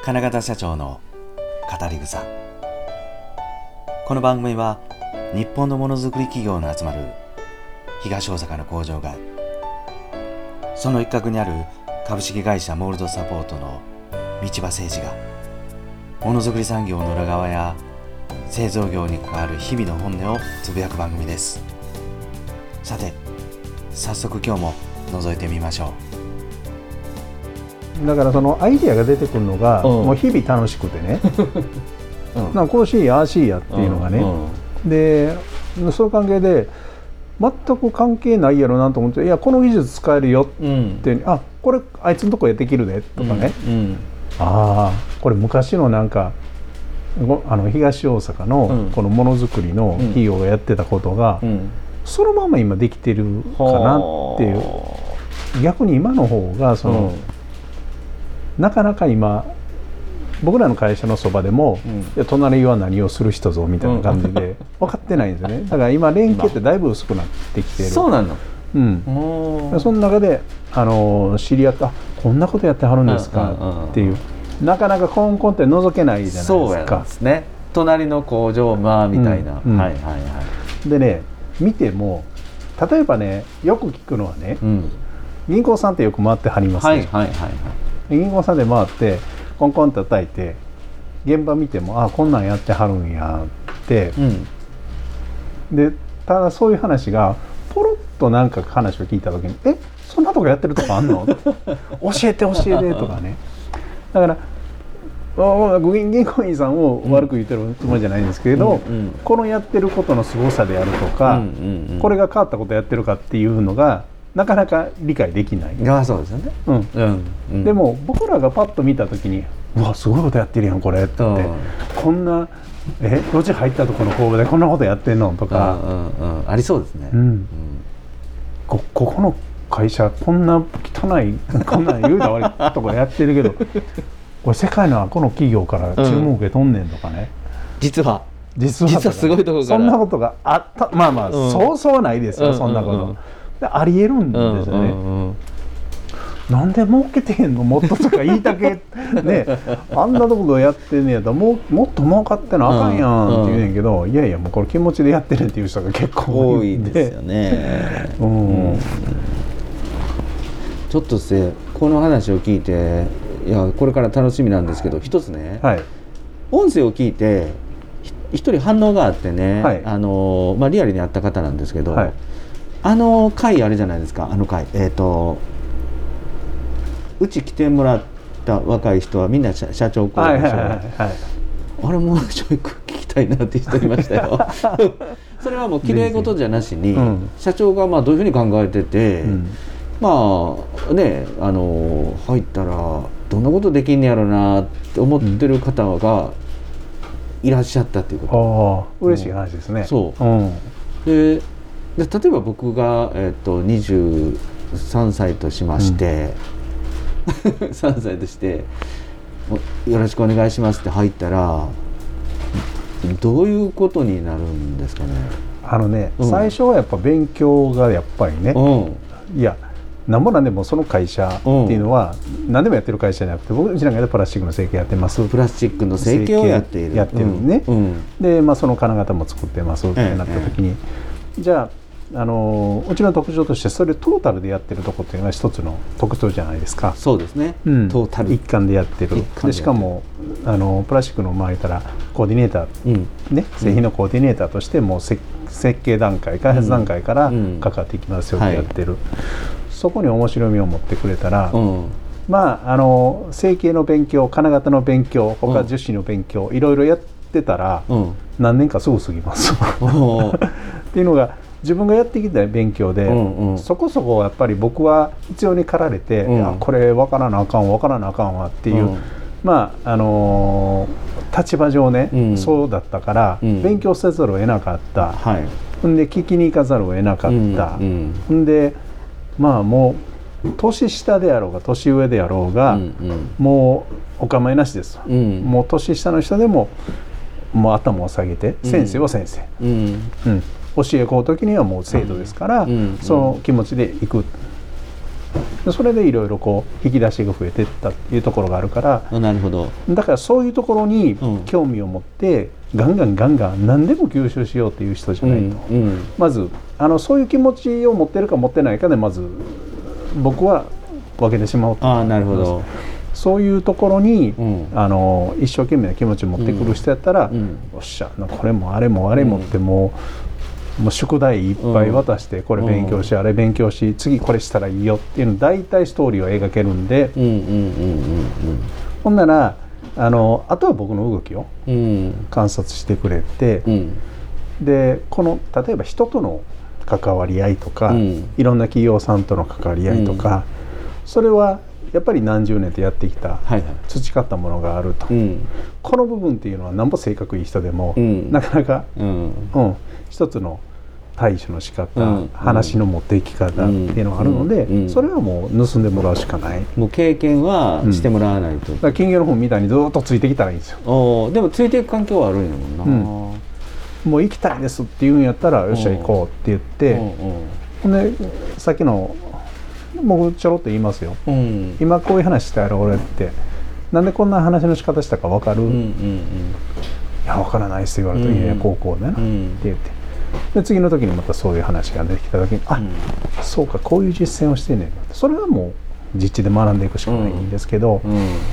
金型社長の語り草。この番組は日本のものづくり企業の集まる東大阪の工場が、その一角にある株式会社モールドサポートの道場誠二がものづくり産業の裏側や製造業に関わる日々の本音をつぶやく番組です。さて早速今日も覗いてみましょう。だからそのアイディアが出てくるのがもう日々楽しくてねなんかこうしいやああしいやっていうのがね、でそういう関係で全く関係ないやろなと思って、いやこの技術使えるよって、あこれあいつのとこでできるねとかね、ああこれ昔のなんか東大阪のこのものづくりの企業がやってたことが、そのまま今できてるかなっていう。逆に今の方がその、なかなか今僕らの会社のそばでも、隣は何をする人ぞみたいな感じで分かってないんですよね。だから今連携ってだいぶ薄くなってきてる。 そうなの。 その中で知り合ったこんなことやってはるんですかっていう、なかなかコンコンって覗けないじゃないですか。 そうやですね。隣の工場みたいな。 でね、見ても例えばね、よく聞くのはね、銀行さんってよく回ってはりますね。銀行さんで回ってコンコンと叩いて現場見ても、あこんなんやってはるんやって、でただそういう話がポロッとなんか話を聞いた時に、そんなとこやってるとこあんの教えて教えてとかね。だから銀行員さんを悪く言ってるつもりじゃないんですけれど、このやってることの凄さであるとか、これが変わったことやってるかっていうのがなかなか理解できない。 そうですよね。 でも僕らがパッと見た時に、うわすごいことやってるやんこれって、こんな路地入ったとこの工場でこんなことやってんのとか、 ありそうですね。 ここの会社こんな汚いこんな言うた悪いとこやってるけどこれ世界のこの企業から注文受けとんねんとかね、 実はすごいところからそんなことがあった。そうそうないですよ、そんなことでありえるんですよね。なんで儲けてへんのもっととか言いたけね、あんなところやってんねやったらもっと儲かってなあかんやんって言うねんけど、いやいやもうこれ気持ちでやってるっていう人が結構多いですよね。ちょっとこの話を聞いて、いやこれから楽しみなんですけど、一つね、音声を聞いて一人反応があってね、リアルに会った方なんですけど、回あれじゃないですか、回うち来てもらった若い人はみんな社長候補でしょ。あれもうちょい聞きたいなって人いましたよそれはもうきれい事じゃなしに、社長がどういうふうに考えてて、入ったらどんなことできんねやろなって思ってる方がいらっしゃったっていうこと。 嬉しい話ですね。 で例えば僕が、23歳としまして、3歳としてよろしくお願いしますって入ったらどういうことになるんですかね。 最初はやっぱ勉強がやっぱりね、いやなんぼなんでもその会社っていうのは何でもやってる会社じゃなくて、僕うちなんかでプラスチックの成形やってます。 プラスチックの成形をやっているね。でその金型も作ってますってなった時に、じゃあうちの特徴としてそれトータルでやってるとこっていうのは一つの特徴じゃないですか。 そうですね。トータル一貫でやってる。でしかもプラスチックの周りからコーディネーター、製品のコーディネーターとしてもう設計段階開発段階から関わっていきますよってやってる。そこに面白みを持ってくれたら、成形の勉強、金型の勉強、他樹脂の勉強いろいろやってたら、何年かすぐ過ぎますっていうのが自分がやってきた勉強で、そこそこやっぱり僕は必要に駆られて、これ分からなあかんわっていう、立場上ね、そうだったから、勉強せざるを得なかった、で聞きに行かざるを得なかった、でもう年下であろうが年上であろうが、もうお構いなしです、もう年下の人でももう頭を下げて、先生は先生、教えこう時にはもう生徒ですから、その気持ちでいく。 でそれでいろいろこう引き出しが増えていったっていうところがあるから、 なるほど。 だからそういうところにうん興味を持ってガンガン何でも吸収しようっていう人じゃないと、まずそういう気持ちを持ってるか持ってないかでまず僕は分けてしまうと。 ああ、なるほど。 そういうところに、 うん一生懸命な気持ちを持ってくる人やったら、 うんよっしゃこれもあれもってもう宿題いっぱい渡して、これ勉強し、あれ勉強し、次これしたらいいよっていうの大体ストーリーを描けるんで、ほんならあとは僕の動きを観察してくれて、で例えば人との関わり合いとか、いろんな企業さんとの関わり合いとか、それはやっぱり何十年とやってきた、培ったものがあると、この部分っていうのはなんぼ性格いい人でも、なかなか、一つの対処の仕方、話の持っていき方っていうのがあるので、それはもう盗んでもらうしかない。 もう経験はしてもらわないと。 だから金魚の本みたいにずっとついてきたらいいんですよ。 でもついていく環境はあるんやもんな。 もう行きたいですって言うんやったら、よっしゃ行こうって言って、ほんでさっきの僕ちょろっと言いますよ、今こういう話したやろ俺って、なんでこんな話の仕方したか分かる？いや分からないって言われたら、いや高校でなって言って、で次の時にまたそういう話が出てきた時に、あ、そうかこういう実践をしてんねん、それはもう実地で学んでいくしかないんですけど、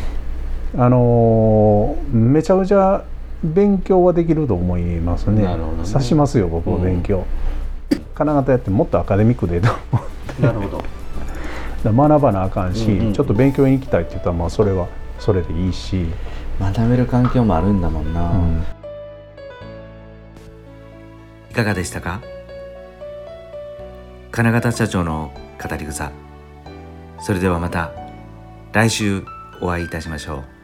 めちゃくちゃ勉強はできると思いますね。さしますよ僕も勉強。金型やってもっとアカデミックでと思って。 なるほど。 学ばなあかんし、ちょっと勉強に行きたいって言ったら、まあそれはそれでいいし、 学べる環境もあるんだもんな。いかがでしたか？金型社長の語り草。それではまた来週お会いいたしましょう。